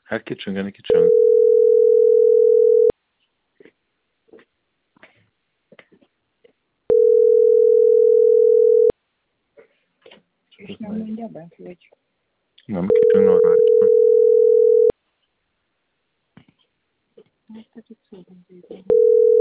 Herkicsinga kicsinga. És nem mondja be, hogy... Nem kicsinga a rácson. Hát, itt szóban